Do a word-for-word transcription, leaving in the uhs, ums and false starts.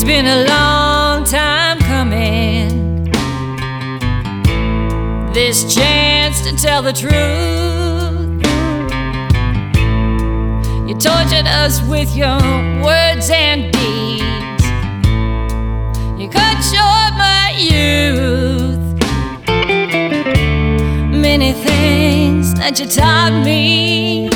been a long time coming, this chance to tell the truth. You tortured us with your words and deeds. You cut short my youth. Many things that you taught me